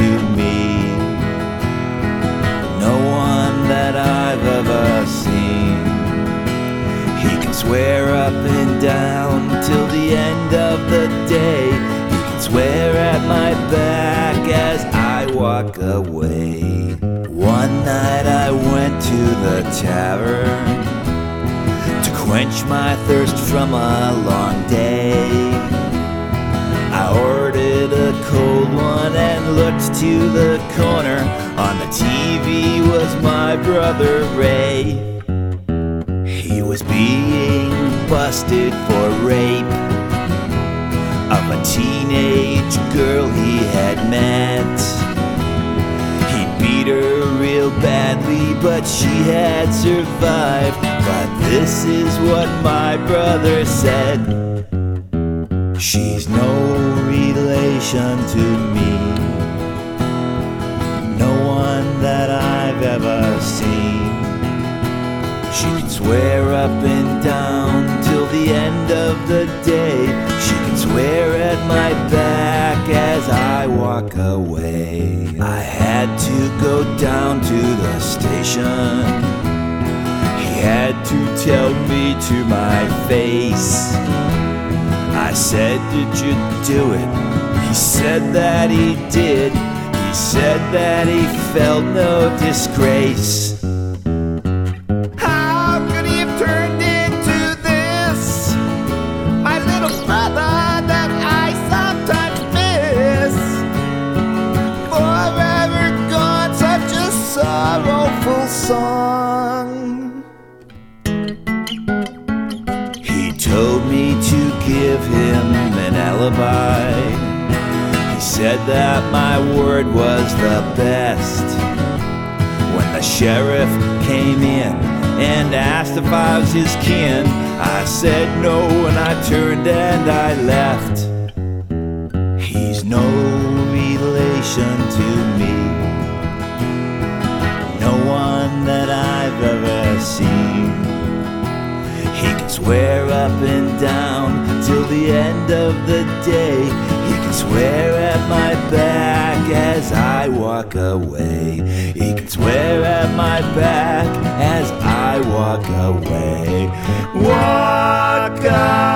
to me. No one that I've ever seen. He can swear up and down till the end of the day. He can swear at my back as I walk away. One night I went to the tavern to quench my thirst from a long day. I ordered a cold one and looked to the corner. On the TV was my brother Ray. He was being busted for rape of a teenage girl he had met. He beat her real badly, but she had survived. But this is what my brother said: she's no relation to me. No one that I've ever seen. She can swear up and down till the end of the day. She can swear at my back as I walk away. I had to go down to the station. He had to tell me to my face. I said, did you do it? He said that he did. He said that he felt no disgrace. How could he have turned into this? My little brother that I sometimes miss. Forever gone, such a sorrowful song. He told me to give him an alibi. He said that my word was the best. When the sheriff came in and asked if I was his kin, I said no and I turned and I left. He's no relation to me. No one that I've ever seen. He can swear up and down till the end of the day. He can swear at my back as I walk away. He can swear at my back as I walk away. Walk away.